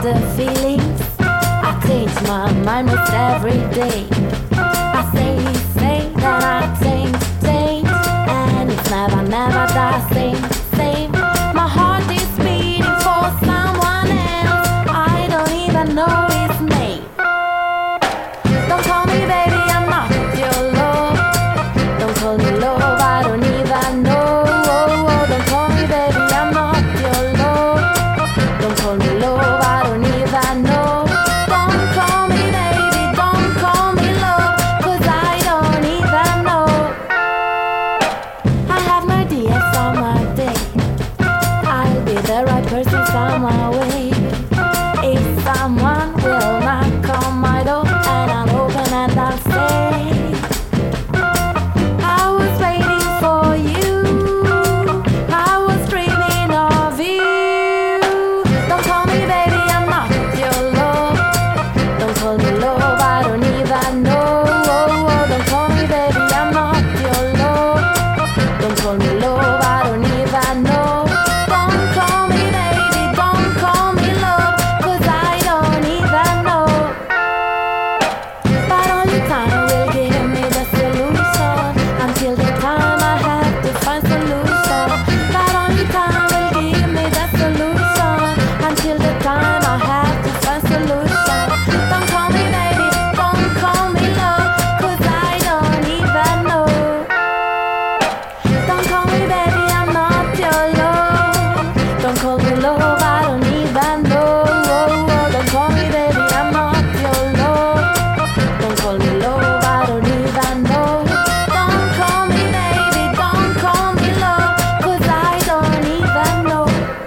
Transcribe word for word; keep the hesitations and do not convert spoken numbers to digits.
the feelings. I change my mind most every day. I say, say that I change, change, and it's never, never the same, same. My heart is beating for someone else. I don't even know his name. Don't call me baby, I'm not your love. Don't call me love, I don't even know. Oh, oh, don't call me baby, I'm not your love. Don't call me love, I don't even know. Don't call me baby, don't call me love, 'cause I don't even know. I have no idea for my day. I'll be the right person some way.